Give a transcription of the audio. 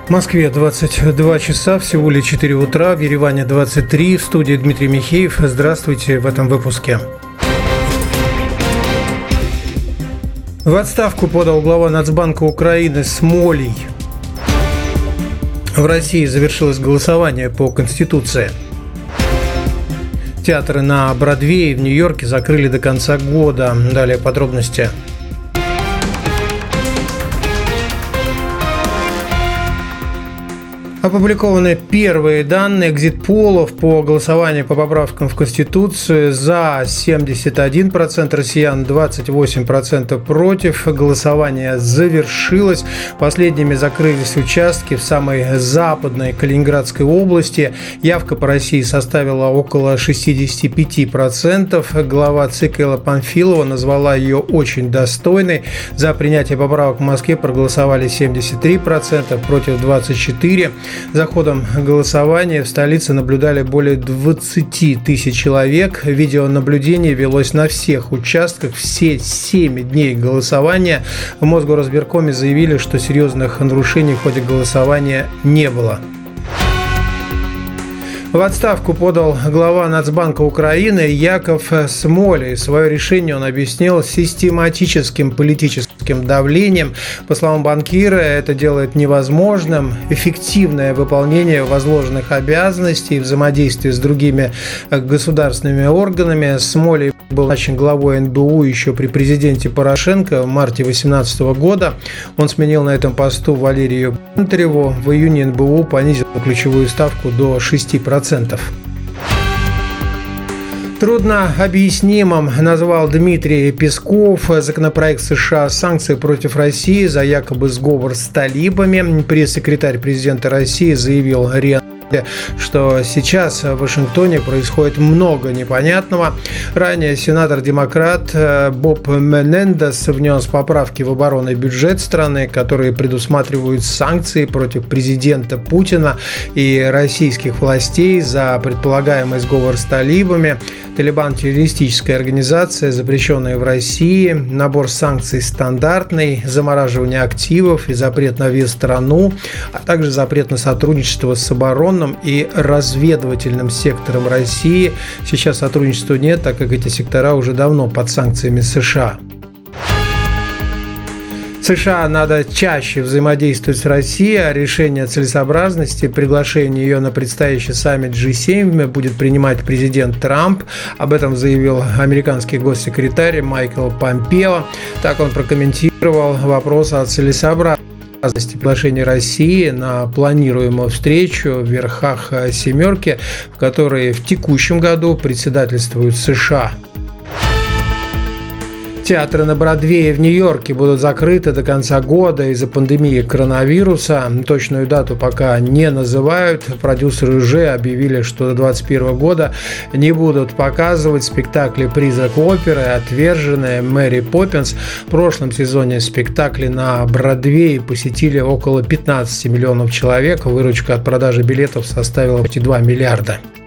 В Москве 22 часа, в Сеуле 4 утра, в Ереване 23, в студии Дмитрий Михеев. Здравствуйте в этом выпуске. В отставку подал глава Нацбанка Украины Смолий. В России завершилось голосование по Конституции. Театры на Бродвее в Нью-Йорке закрыли до конца года. Далее подробности. Опубликованы первые данные экзит-полов по голосованию по поправкам в Конституцию. За 71% россиян, 28% против. Голосование завершилось. Последними закрылись участки в самой западной Калининградской области. Явка по России составила около 65%. Глава ЦИК Элла Памфилова назвала ее очень достойной. За принятие поправок в Москве проголосовали 73%, против 24%. За ходом голосования в столице наблюдали более 20 тысяч человек. Видеонаблюдение велось на всех участках все 7 дней голосования. В Мосгоризбиркоме заявили, что серьезных нарушений в ходе голосования не было. В отставку подал глава Нацбанка Украины Яков Смолий. Свое решение он объяснил систематическим политическим давлением. По словам банкира, это делает невозможным эффективное выполнение возложенных обязанностей и взаимодействие с другими государственными органами. Смолий был назначен главой НБУ еще при президенте Порошенко в марте 2018 года. Он сменил на этом посту Валерию Гонтареву. В июне НБУ понизил ключевую ставку до 6%. Трудно объяснимым назвал Дмитрий Песков законопроект США «Санкции против России за якобы сговор с талибами». Пресс-секретарь президента России заявил РИА, что сейчас в Вашингтоне происходит много непонятного. Ранее сенатор-демократ Боб Менендес внес поправки в оборонный бюджет страны, которые предусматривают санкции против президента Путина и российских властей за предполагаемый сговор с талибами. Талибан – террористическая организация, запрещенная в России. Набор санкций стандартный: замораживание активов и запрет на въезд в страну, а также запрет на сотрудничество с оборонным и разведывательным сектором России. Сейчас сотрудничества нет, так как эти сектора уже давно под санкциями США. США надо чаще взаимодействовать с Россией, а решение о целесообразности приглашения ее на предстоящий саммит G7 будет принимать президент Трамп. Об этом заявил американский госсекретарь Майкл Помпео. Так он прокомментировал вопрос о целесообразности приглашения России на планируемую встречу в верхах «семерки», в которой в текущем году председательствуют США. Театры на Бродвее в Нью-Йорке будут закрыты до конца года из-за пандемии коронавируса. Точную дату пока не называют. Продюсеры уже объявили, что до 2021 года не будут показывать спектакли «Призрак оперы», «Отверженная», «Мэри Поппинс». В прошлом сезоне спектакли на Бродвее посетили около 15 миллионов человек. Выручка от продажи билетов составила почти 2 миллиарда.